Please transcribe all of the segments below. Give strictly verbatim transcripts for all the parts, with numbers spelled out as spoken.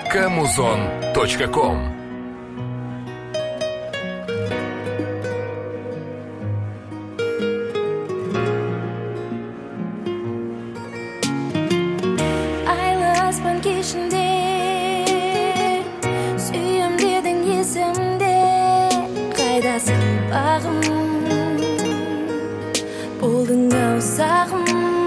камузон точка ком. Айлы аспан кешінде сүйем дедің есімде, қайдасың бағым, болдың ау сағым.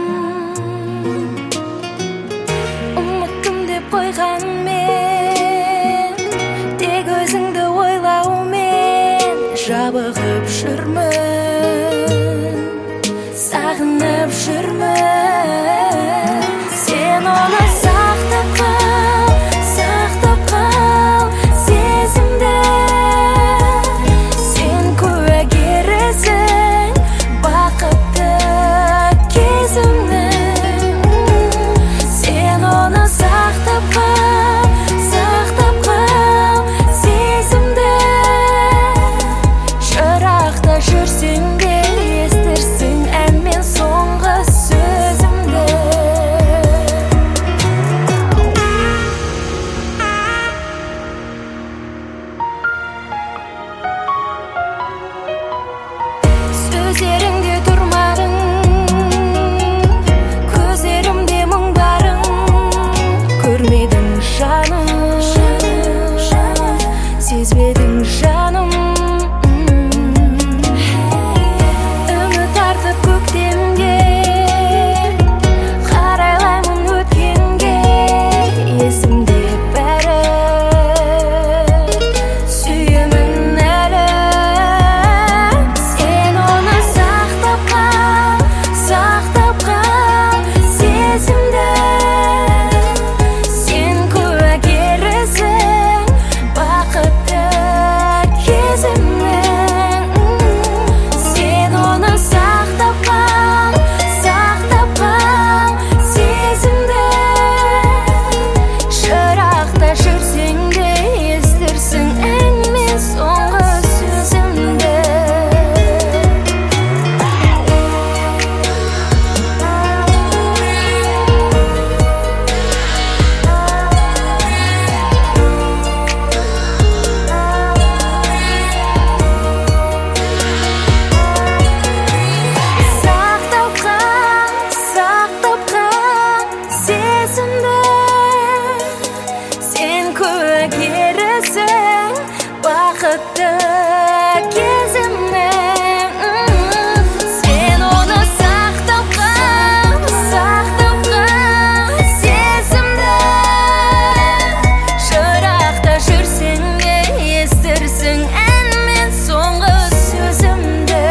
Ұмыттым деп қойған мен, тек өзіңді ойлаумен жабығып жүрмін, сағынып жүрмін. Сен оны сақтап қал, сақтап қал сезімді. Сен куәгерісің бақытты кезімнің. Сен оны сақтап қал, сақтап қал сезімді. Жырақта жүрсең де естірсің ән мен соңғы сөзімді. Сөздеріңде тұрмадың, көздерімде мұң барың, көрмедің жаным, сезбедің жаным. Үміт артып көктемге, қарайлаймын өткенге, есімде бәрі, сүйемін әлі. Сен оны сақтап қал, сақтап қал сезімді. Сен куәгерісің бақытты кезімнің. Сен оны сақтап қал, сақтап қал сезімді. Жырақта жүрсең де естірсің ән мен соңғы сөзімді. Сақтап қал, сақтап қал сезімді. Сен куәгерісің бақытты кезімнің. Сен оны сақтап қал, сақтап қал сезімді. Жырақта жүрсең де естірсің ән мен соңғы сөзімді.